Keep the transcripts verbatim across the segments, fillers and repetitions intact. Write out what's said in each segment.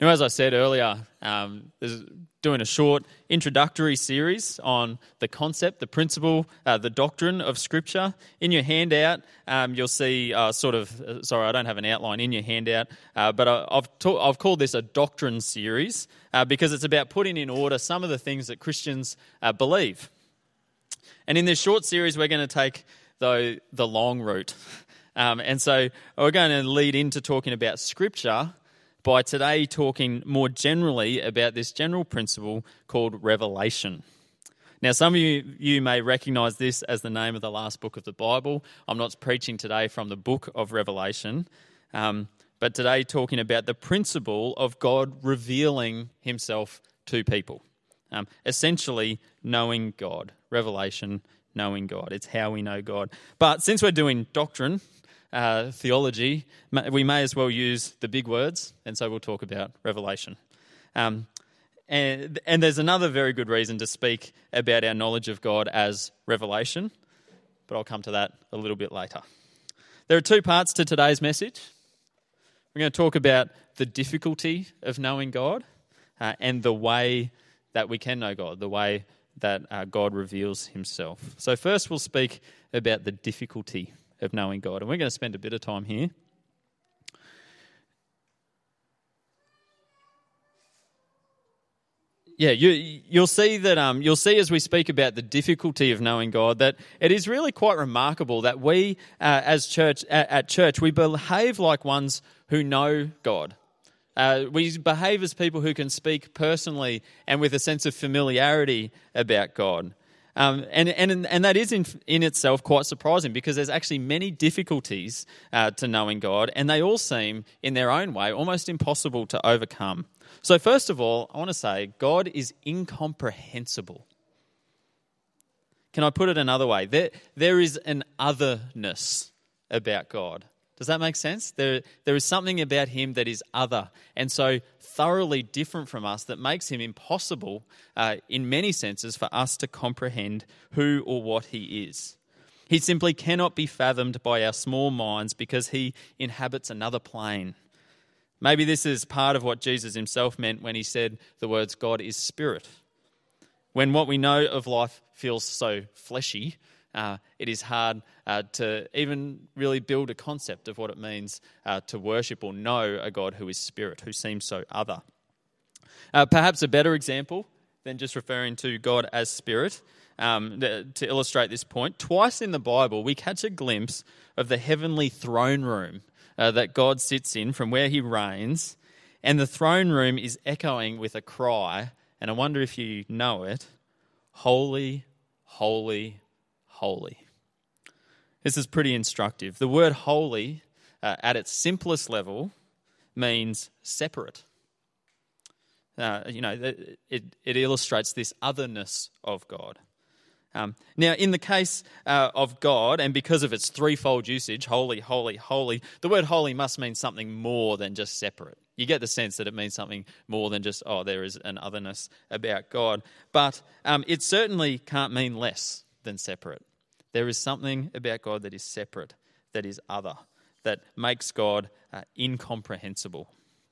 Now, as I said earlier, um, there's doing a short introductory series on the concept, the principle, uh, the doctrine of Scripture. In your handout, um, you'll see uh, sort of, uh, sorry, I don't have an outline in your handout, uh, but I, I've, ta- I've called this a doctrine series uh, because it's about putting in order some of the things that Christians uh, believe. And in this short series, we're going to take, though, the long route. Um, and so we're going to lead into talking about Scripture by today talking more generally about this general principle called revelation. Now, some of you, you may recognise this as the name of the last book of the Bible. I'm not preaching today from the book of Revelation, um, but today talking about the principle of God revealing himself to people. Um, essentially, knowing God. Revelation, knowing God. It's how we know God. But since we're doing doctrine, Uh, theology, we may as well use the big words, and so we'll talk about revelation. Um, and, and there's another very good reason to speak about our knowledge of God as revelation, but I'll come to that a little bit later. There are two parts to today's message. We're going to talk about the difficulty of knowing God uh, and the way that we can know God, the way that uh, God reveals himself. So first we'll speak about the difficulty of knowing God. And we're going to spend a bit of time here. Yeah, you, you'll see that um, you'll see as we speak about the difficulty of knowing God that it is really quite remarkable that we, uh, as church at, at church, we behave like ones who know God. Uh, we behave as people who can speak personally and with a sense of familiarity about God. Um, and, and and that is in, in itself quite surprising because there's actually many difficulties uh, to knowing God, and they all seem, in their own way, almost impossible to overcome. So first of all, I want to say God is incomprehensible. Can I put it another way? There, there is an otherness about God. Does that make sense? There, there is something about him that is other and so thoroughly different from us that makes him impossible uh, in many senses for us to comprehend who or what he is. He simply cannot be fathomed by our small minds because he inhabits another plane. Maybe this is part of what Jesus himself meant when he said the words, God is spirit. When what we know of life feels so fleshy, Uh, it is hard uh, to even really build a concept of what it means uh, to worship or know a God who is spirit, who seems so other. Uh, perhaps a better example than just referring to God as spirit, um, to illustrate this point, twice in the Bible we catch a glimpse of the heavenly throne room uh, that God sits in from where he reigns, and the throne room is echoing with a cry, and I wonder if you know it, holy, holy, holy. This is pretty instructive. The word holy, uh, at its simplest level, means separate. Uh, you know, it, it illustrates this otherness of God. Um, now, in the case uh, of God, and because of its threefold usage, holy, holy, holy, the word holy must mean something more than just separate. You get the sense that it means something more than just, oh, there is an otherness about God. But um, it certainly can't mean less than separate. There is something about God that is separate, that is other, that makes God uh, incomprehensible.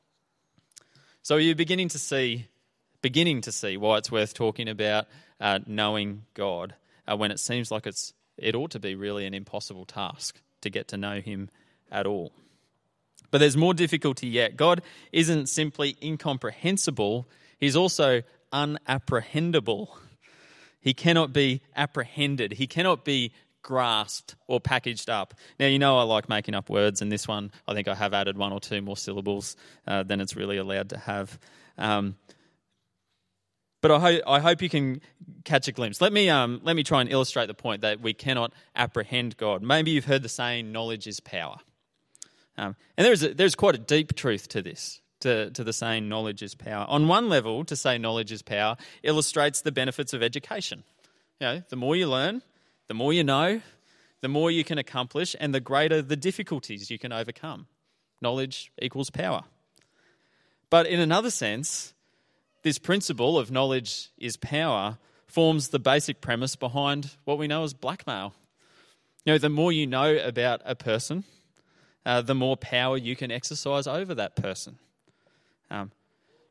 So you're beginning to see, beginning to see why it's worth talking about uh, knowing God uh, when it seems like it's it ought to be really an impossible task to get to know him at all. But there's more difficulty yet. God isn't simply incomprehensible, he's also unapprehendable. He cannot be apprehended. He cannot be grasped or packaged up. Now, you know I like making up words, and this one, I think I have added one or two more syllables uh, than it's really allowed to have. Um, but I, ho- I hope you can catch a glimpse. Let me um, let me try and illustrate the point that we cannot apprehend God. Maybe you've heard the saying, knowledge is power. Um, and there's a, there's quite a deep truth to this. To, to the saying knowledge is power. On one level, to say knowledge is power illustrates the benefits of education. You know, the more you learn, the more you know, the more you can accomplish, and the greater the difficulties you can overcome. Knowledge equals power. But in another sense, this principle of knowledge is power forms the basic premise behind what we know as blackmail. You know, the more you know about a person, uh, the more power you can exercise over that person. Um,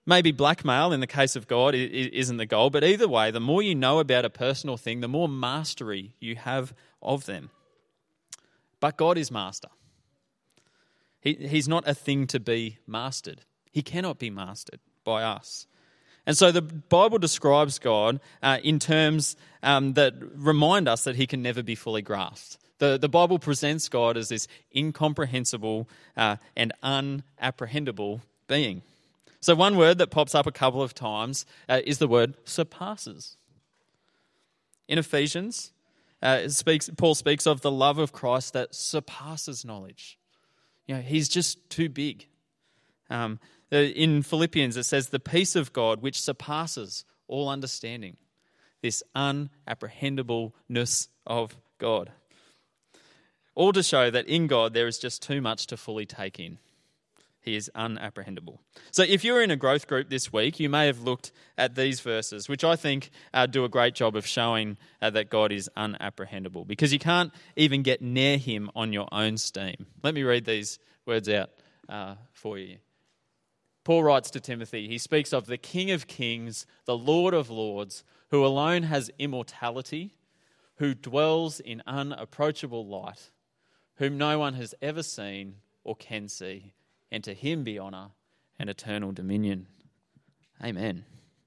Maybe blackmail in the case of God isn't the goal, but either way, the more you know about a personal thing, the more mastery you have of them. But God is master. He, he's not a thing to be mastered. He cannot be mastered by us. And so the Bible describes God uh, in terms um, that remind us that he can never be fully grasped. The, the Bible presents God as this incomprehensible uh, and unapprehendable being. So one word that pops up a couple of times uh, is the word surpasses. In Ephesians, uh, it speaks, Paul speaks of the love of Christ that surpasses knowledge. You know, he's just too big. Um, in Philippians, it says the peace of God which surpasses all understanding. This unapprehendableness of God. All to show that in God there is just too much to fully take in. He is unapprehendable. So if you're in a growth group this week, you may have looked at these verses, which I think uh, do a great job of showing uh, that God is unapprehendable, because you can't even get near him on your own steam. Let me read these words out uh, for you. Paul writes to Timothy, he speaks of the King of Kings, the Lord of Lords, who alone has immortality, who dwells in unapproachable light, whom no one has ever seen or can see, and to him be honour and eternal dominion. Amen.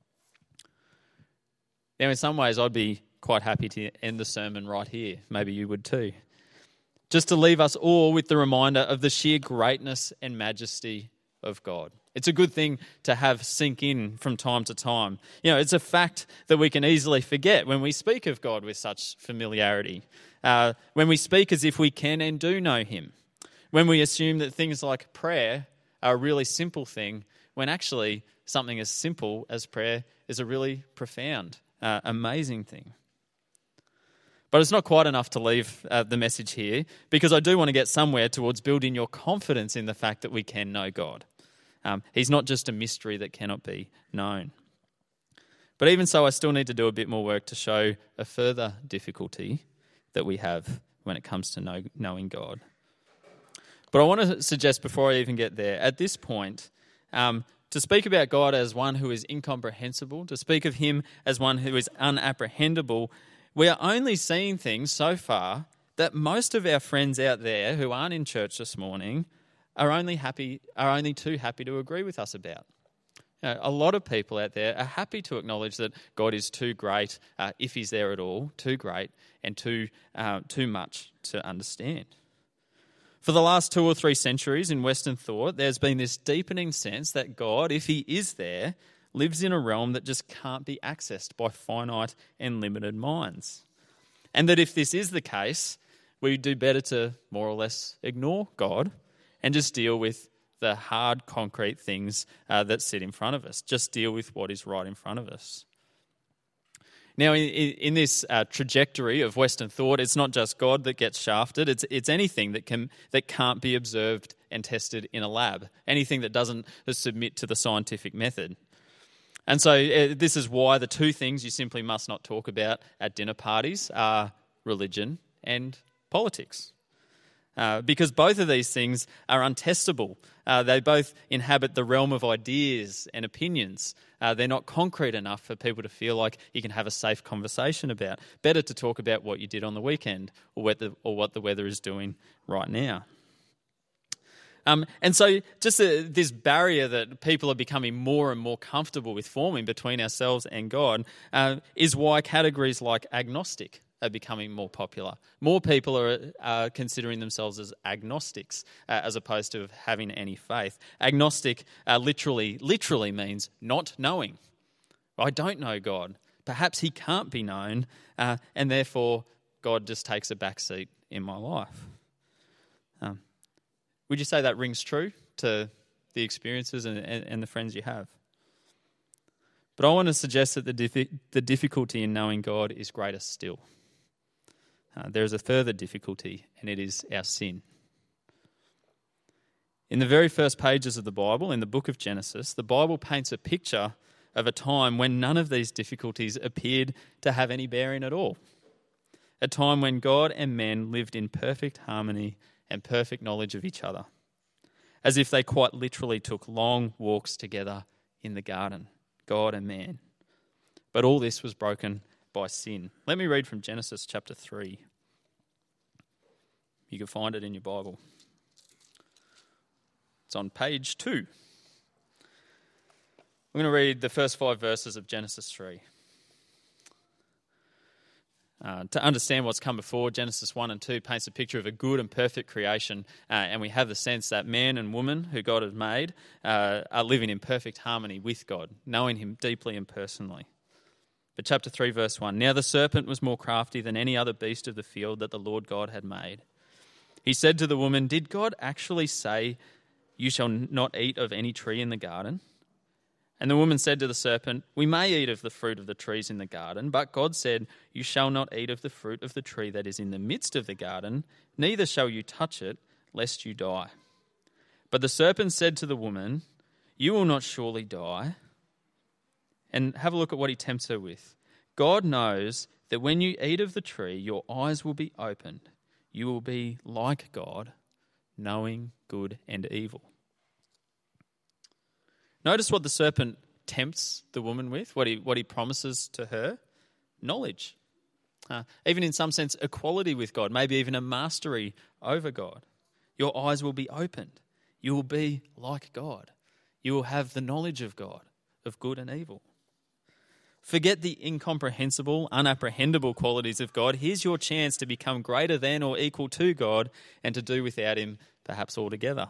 Now, in some ways, I'd be quite happy to end the sermon right here. Maybe you would too. Just to leave us all with the reminder of the sheer greatness and majesty of God. It's a good thing to have sink in from time to time. You know, it's a fact that we can easily forget when we speak of God with such familiarity. Uh, when we speak as if we can and do know him. When we assume that things like prayer are a really simple thing, when actually something as simple as prayer is a really profound, uh, amazing thing. But it's not quite enough to leave uh, the message here, because I do want to get somewhere towards building your confidence in the fact that we can know God. Um, he's not just a mystery that cannot be known. But even so, I still need to do a bit more work to show a further difficulty that we have when it comes to know, knowing God. But I want to suggest before I even get there, at this point, um, to speak about God as one who is incomprehensible, to speak of him as one who is unapprehendable, we are only seeing things so far that most of our friends out there who aren't in church this morning are only happy, are only too happy to agree with us about. You know, a lot of people out there are happy to acknowledge that God is too great, uh, if he's there at all, too great and too uh, too much to understand. For the last two or three centuries in Western thought, there's been this deepening sense that God, if he is there, lives in a realm that just can't be accessed by finite and limited minds. And that if this is the case, we do better to more or less ignore God and just deal with the hard, concrete things uh, that sit in front of us. Just deal with what is right in front of us. Now, in, in this uh, trajectory of Western thought, it's not just God that gets shafted. It's it's anything that can that can't be observed and tested in a lab. Anything that doesn't submit to the scientific method. And so uh, this is why the two things you simply must not talk about at dinner parties are religion and politics. Uh, because both of these things are untestable. Uh, they both inhabit the realm of ideas and opinions. Uh, they're not concrete enough for people to feel like you can have a safe conversation about. Better to talk about what you did on the weekend or what the, or what the weather is doing right now. Um, and so just uh, this barrier that people are becoming more and more comfortable with forming between ourselves and God uh, is why categories like agnostic are becoming more popular. More people are uh, considering themselves as agnostics uh, as opposed to having any faith. Agnostic uh, literally literally means not knowing. I don't know God. Perhaps he can't be known, uh, and therefore God just takes a back seat in my life. Um, would you say that rings true to the experiences and, and, and the friends you have? But I want to suggest that the, diffi- the difficulty in knowing God is greater still. Uh, there is a further difficulty, and it is our sin. In the very first pages of the Bible, in the book of Genesis, the Bible paints a picture of a time when none of these difficulties appeared to have any bearing at all. A time when God and men lived in perfect harmony and perfect knowledge of each other, as if they quite literally took long walks together in the garden, God and man. But all this was broken by sin. Let me read from Genesis chapter three. You can find it in your Bible. It's on page two. I'm going to read the first five verses of Genesis three. Uh, to understand what's come before, Genesis one and two paints a picture of a good and perfect creation, uh, and we have the sense that man and woman who God has made uh, are living in perfect harmony with God, knowing him deeply and personally. But chapter three, verse one, "Now the serpent was more crafty than any other beast of the field that the Lord God had made. He said to the woman, 'Did God actually say, you shall not eat of any tree in the garden?' And the woman said to the serpent, 'We may eat of the fruit of the trees in the garden, but God said, you shall not eat of the fruit of the tree that is in the midst of the garden, neither shall you touch it, lest you die.' But the serpent said to the woman, 'You will not surely die.'" And have a look at what he tempts her with. "God knows that when you eat of the tree, your eyes will be opened. You will be like God, knowing good and evil." Notice what the serpent tempts the woman with, what he what he promises to her: knowledge. Uh, even in some sense, equality with God, maybe even a mastery over God. Your eyes will be opened. You will be like God. You will have the knowledge of God, of good and evil. Forget the incomprehensible, unapprehendable qualities of God. Here's your chance to become greater than or equal to God and to do without him, perhaps altogether.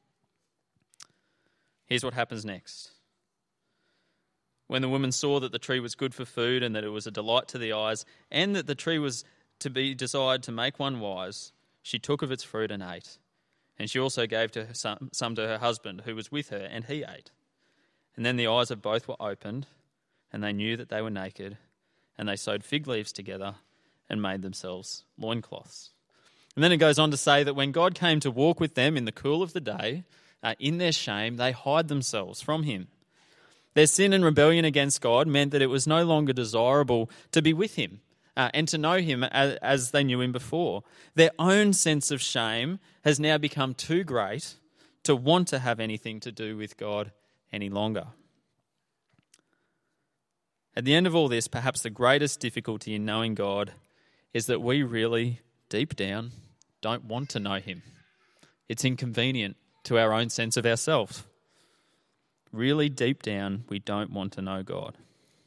Here's what happens next. When the woman saw that the tree was good for food and that it was a delight to the eyes and that the tree was to be desired to make one wise, she took of its fruit and ate. And she also gave to her some, some to her husband who was with her, and he ate. And then the eyes of both were opened, and they knew that they were naked, and they sewed fig leaves together and made themselves loincloths. And then it goes on to say that when God came to walk with them in the cool of the day, Uh, in their shame, they hide themselves from him. Their sin and rebellion against God meant that it was no longer desirable to be with him uh, and to know him as, as they knew him before. Their own sense of shame has now become too great to want to have anything to do with God any longer. At the end of all this, perhaps the greatest difficulty in knowing God is that we really, deep down, don't want to know him. It's inconvenient to our own sense of ourselves. Really deep down, we don't want to know God.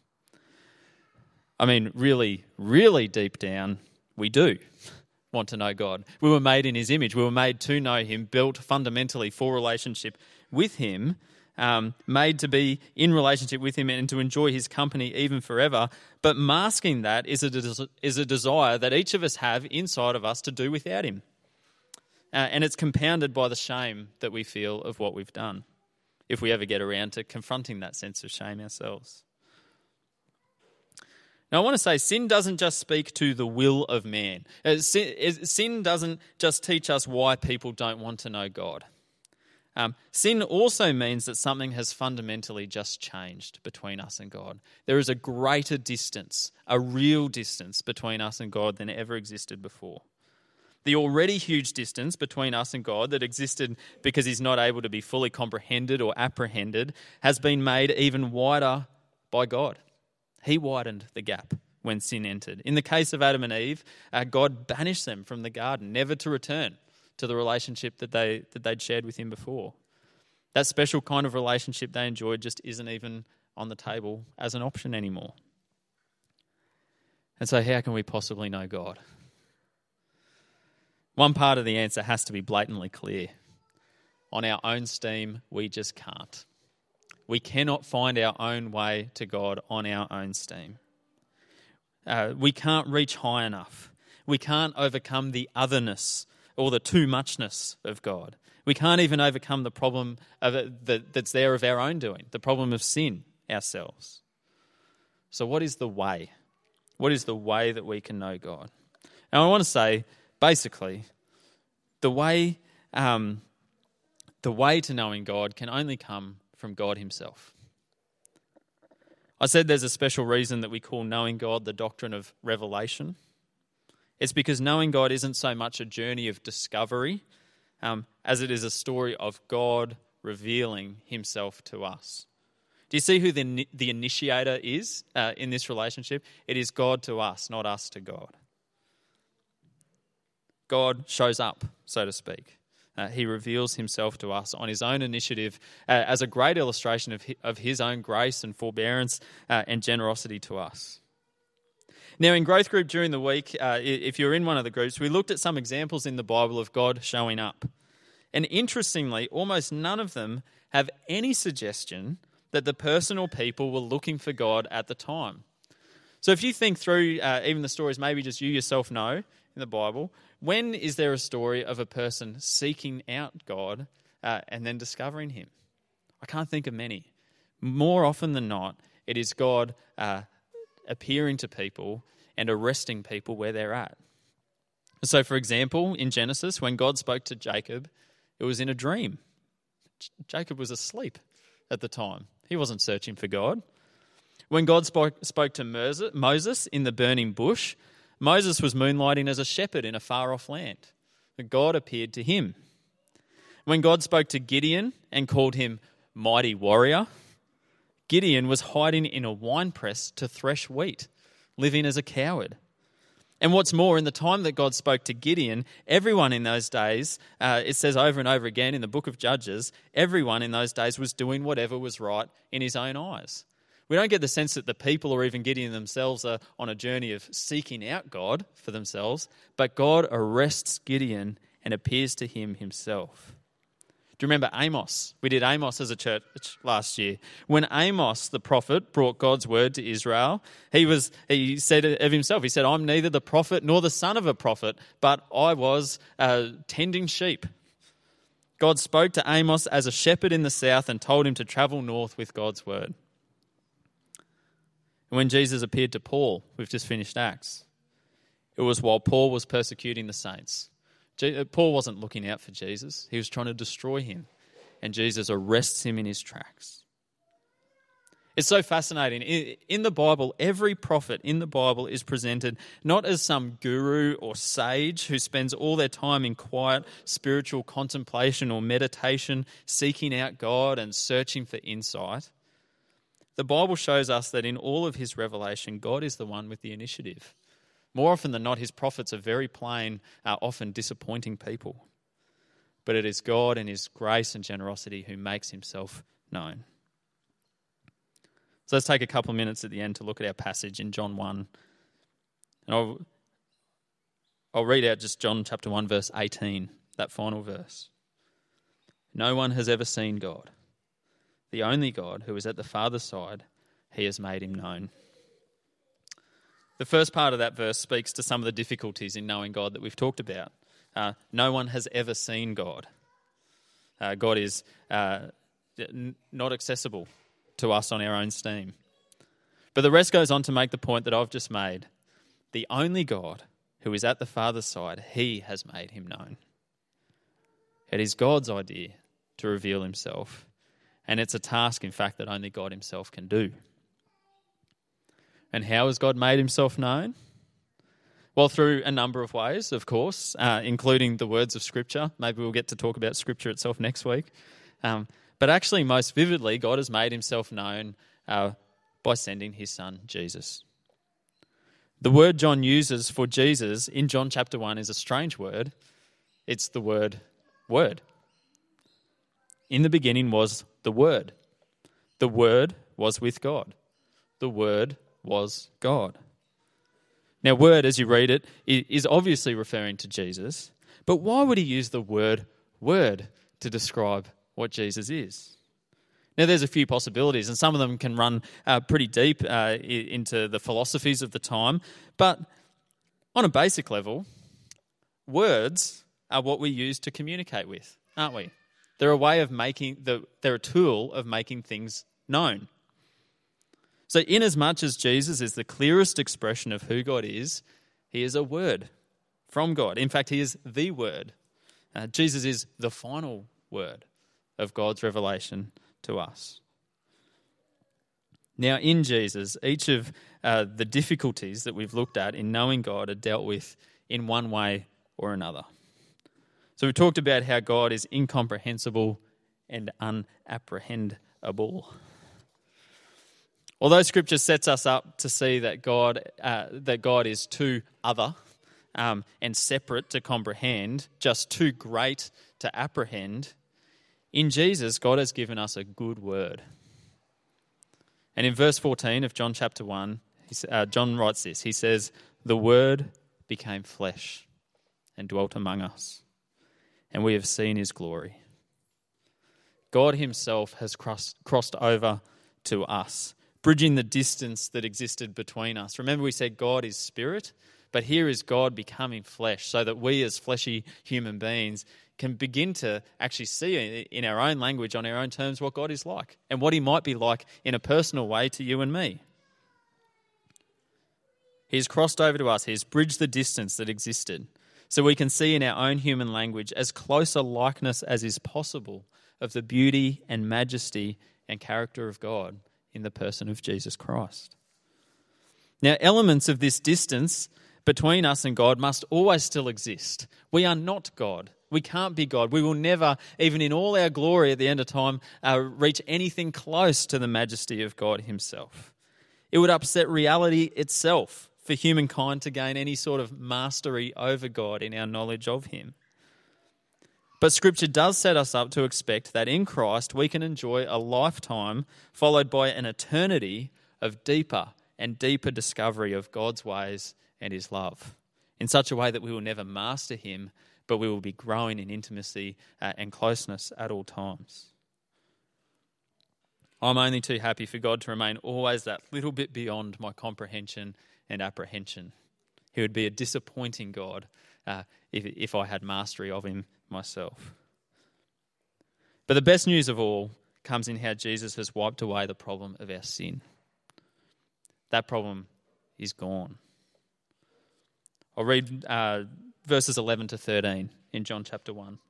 I mean, really, really deep down, we do want to know God. We were made in his image. We were made to know him, built fundamentally for relationship with him, um, made to be in relationship with him and to enjoy his company even forever. But masking that is a, des- is a desire that each of us have inside of us to do without him. Uh, and it's compounded by the shame that we feel of what we've done, if we ever get around to confronting that sense of shame ourselves. Now, I want to say sin doesn't just speak to the will of man. Uh, sin, sin doesn't just teach us why people don't want to know God. Um, sin also means that something has fundamentally just changed between us and God. There is a greater distance, a real distance between us and God than ever existed before. The already huge distance between us and God that existed because he's not able to be fully comprehended or apprehended has been made even wider by God. He widened the gap when sin entered. In the case of Adam and Eve, uh, God banished them from the garden, never to return to the relationship that, they, that they'd shared with him before. That special kind of relationship they enjoyed just isn't even on the table as an option anymore. And so how can we possibly know God? One part of the answer has to be blatantly clear. On our own steam, we just can't. We cannot find our own way to God on our own steam. Uh, we can't reach high enough. We can't overcome the otherness or the too muchness of God. We can't even overcome the problem of it that, that's there of our own doing, the problem of sin ourselves. So what is the way? What is the way that we can know God? Now I want to say, basically, the way um, the way to knowing God can only come from God himself. I said there's a special reason that we call knowing God the doctrine of revelation. It's because knowing God isn't so much a journey of discovery um, as it is a story of God revealing himself to us. Do you see who the, the initiator is uh, in this relationship? It is God to us, not us to God. God shows up, so to speak. Uh, he reveals himself to us on his own initiative uh, as a great illustration of his, of his own grace and forbearance uh, and generosity to us. Now, in Growth Group during the week, uh, if you're in one of the groups, we looked at some examples in the Bible of God showing up. And interestingly, almost none of them have any suggestion that the person or people were looking for God at the time. So if you think through uh, even the stories maybe just you yourself know in the Bible, when is there a story of a person seeking out God uh, and then discovering him? I can't think of many. More often than not, it is God uh, appearing to people and arresting people where they're at. So, for example, in Genesis, when God spoke to Jacob, it was in a dream. J- Jacob was asleep at the time. He wasn't searching for God. When God spoke, spoke to Moses in the burning bush, Moses was moonlighting as a shepherd in a far-off land. God appeared to him. When God spoke to Gideon and called him mighty warrior, Gideon was hiding in a winepress to thresh wheat, living as a coward. And what's more, in the time that God spoke to Gideon, everyone in those days, uh, it says over and over again in the book of Judges, everyone in those days was doing whatever was right in his own eyes. We don't get the sense that the people or even Gideon themselves are on a journey of seeking out God for themselves, but God arrests Gideon and appears to him himself. Do you remember Amos? We did Amos as a church last year. When Amos, the prophet, brought God's word to Israel, he was he said of himself, he said, I'm neither the prophet nor the son of a prophet, but I was uh, tending sheep. God spoke to Amos as a shepherd in the south and told him to travel north with God's word. And when Jesus appeared to Paul, we've just finished Acts, it was while Paul was persecuting the saints. Paul wasn't looking out for Jesus. He was trying to destroy him. And Jesus arrests him in his tracks. It's so fascinating. In the Bible, every prophet in the Bible is presented not as some guru or sage who spends all their time in quiet spiritual contemplation or meditation, seeking out God and searching for insight. The Bible shows us that in all of his revelation, God is the one with the initiative. More often than not, his prophets are very plain, uh, often disappointing people. But it is God and his grace and generosity who makes himself known. So let's take a couple of minutes at the end to look at our passage in John one. And I'll, I'll read out just John chapter one, verse eighteen, that final verse. No one has ever seen God. The only God who is at the Father's side, he has made him known. The first part of that verse speaks to some of the difficulties in knowing God that we've talked about. Uh, no one has ever seen God. Uh, God is uh, n- not accessible to us on our own steam. But the rest goes on to make the point that I've just made. The only God who is at the Father's side, he has made him known. It is God's idea to reveal himself. And it's a task, in fact, that only God himself can do. And how has God made himself known? Well, through a number of ways, of course, uh, including the words of Scripture. Maybe we'll get to talk about Scripture itself next week. Um, but actually, most vividly, God has made himself known uh, by sending his son, Jesus. The word John uses for Jesus in John chapter one is a strange word. It's the word word. In the beginning was the Word. The Word was with God. The Word was God. Now, word, as you read it, is obviously referring to Jesus, but why would he use the word word to describe what Jesus is? Now, there's a few possibilities, and some of them can run uh, pretty deep uh, into the philosophies of the time, but on a basic level, words are what we use to communicate with, aren't we? They're a way of making, the, they're a tool of making things known. So inasmuch as Jesus is the clearest expression of who God is, he is a word from God. In fact, he is the word. Uh, Jesus is the final word of God's revelation to us. Now, in Jesus, each of uh, the difficulties that we've looked at in knowing God are dealt with in one way or another. So we talked about how God is incomprehensible and unapprehendable. Although Scripture sets us up to see that God uh, that God is too other um, and separate to comprehend, just too great to apprehend, in Jesus, God has given us a good word. And in verse fourteen of John chapter one, uh, John writes this. He says, "The Word became flesh and dwelt among us, and we have seen his glory." God himself has crossed, crossed over to us, bridging the distance that existed between us. Remember, we said God is spirit, but here is God becoming flesh so that we as fleshy human beings can begin to actually see in our own language, on our own terms, what God is like and what he might be like in a personal way to you and me. He's crossed over to us. He's bridged the distance that existed so we can see in our own human language as close a likeness as is possible of the beauty and majesty and character of God in the person of Jesus Christ. Now, elements of this distance between us and God must always still exist. We are not God. We can't be God. We will never, even in all our glory at the end of time, uh, reach anything close to the majesty of God himself. It would upset reality itself for humankind to gain any sort of mastery over God in our knowledge of him. But Scripture does set us up to expect that in Christ we can enjoy a lifetime followed by an eternity of deeper and deeper discovery of God's ways and his love, in such a way that we will never master him, but we will be growing in intimacy uh, and closeness at all times. I'm only too happy for God to remain always that little bit beyond my comprehension and apprehension. He would be a disappointing God uh, if, if I had mastery of him myself. But the best news of all comes in how Jesus has wiped away the problem of our sin. That problem is gone. I'll read uh, verses eleven to thirteen in John chapter one.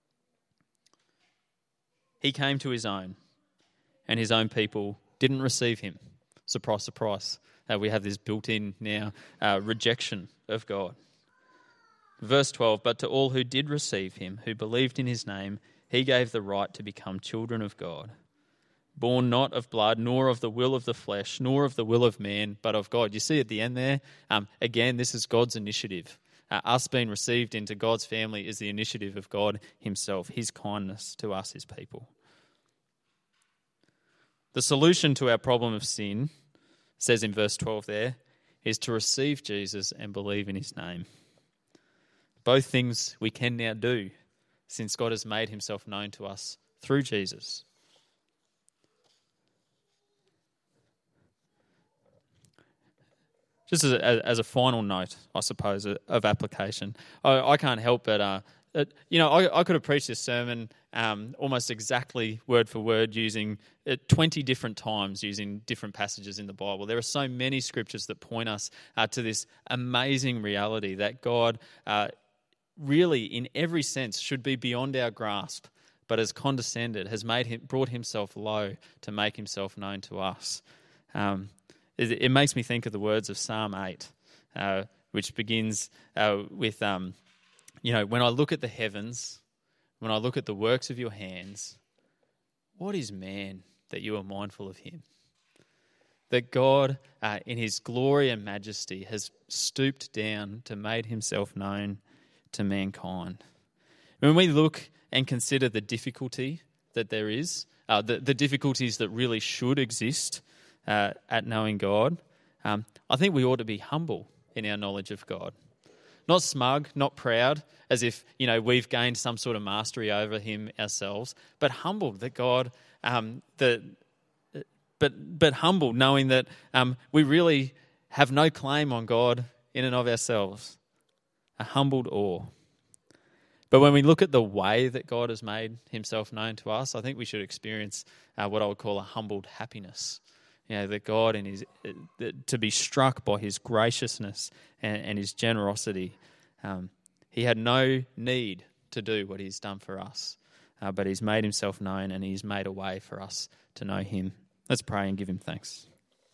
He came to his own, and his own people didn't receive him. Surprise, surprise. Uh, we have this built-in now uh, rejection of God. Verse twelve, "But to all who did receive him, who believed in his name, he gave the right to become children of God, born not of blood, nor of the will of the flesh, nor of the will of man, but of God." You see at the end there, um, again, this is God's initiative. Uh, us being received into God's family is the initiative of God himself, his kindness to us, his people. The solution to our problem of sin, says in verse twelve there, is to receive Jesus and believe in his name. Both things we can now do since God has made himself known to us through Jesus. Just as a, as a final note, I suppose, of application, I, I can't help but, uh, uh, you know, I, I could have preached this sermon um, almost exactly word for word using it twenty different times using different passages in the Bible. There are so many scriptures that point us uh, to this amazing reality that God uh, really, in every sense, should be beyond our grasp, but has condescended, has made him, brought himself low to make himself known to us. Um, it, it makes me think of the words of Psalm eight, uh, which begins uh, with, um, you know, "When I look at the heavens, when I look at the works of your hands, what is man that you are mindful of him?" That God, uh, in his glory and majesty, has stooped down to make himself known to mankind. When we look and consider the difficulty that there is, uh, the, the difficulties that really should exist uh, at knowing God, um, I think we ought to be humble in our knowledge of God. Not smug, not proud, as if, you know, we've gained some sort of mastery over him ourselves, but humbled that God, um, that, but but humbled knowing that um, we really have no claim on God in and of ourselves. A humbled awe. But when we look at the way that God has made himself known to us, I think we should experience uh, what I would call a humbled happiness. You know, that God, in his, uh, to be struck by his graciousness and, and his generosity. Um, he had no need to do what he's done for us, uh, but he's made himself known and he's made a way for us to know him. Let's pray and give him thanks.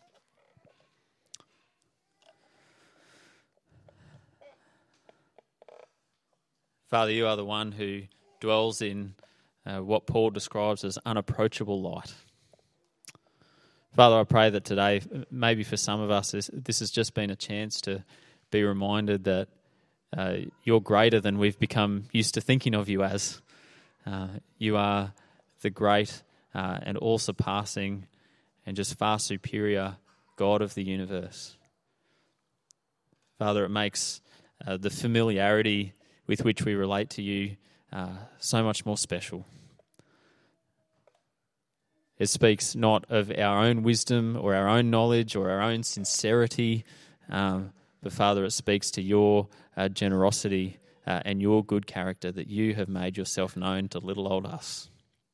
Father, you are the one who dwells in uh, what Paul describes as unapproachable light. Father, I pray that today, maybe for some of us, this, this has just been a chance to be reminded that uh, you're greater than we've become used to thinking of you as. Uh, you are the great uh, and all-surpassing and just far superior God of the universe. Father, it makes uh, the familiarity with which we relate to you uh, so much more special. It speaks not of our own wisdom or our own knowledge or our own sincerity, um, but Father, it speaks to your uh, generosity uh, and your good character, that you have made yourself known to little old us.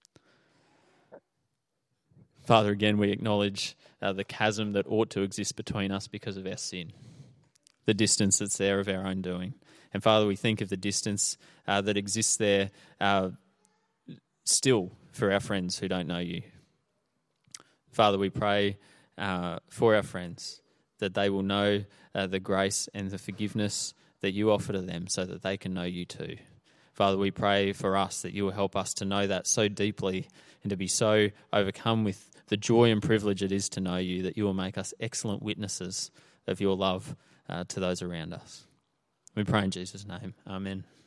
Father, again, we acknowledge uh, the chasm that ought to exist between us because of our sin, the distance that's there of our own doing. And Father, we think of the distance uh, that exists there uh, still for our friends who don't know you. Father, we pray uh, for our friends that they will know uh, the grace and the forgiveness that you offer to them so that they can know you too. Father, we pray for us that you will help us to know that so deeply and to be so overcome with the joy and privilege it is to know you, that you will make us excellent witnesses of your love uh, to those around us. We pray in Jesus' name. Amen.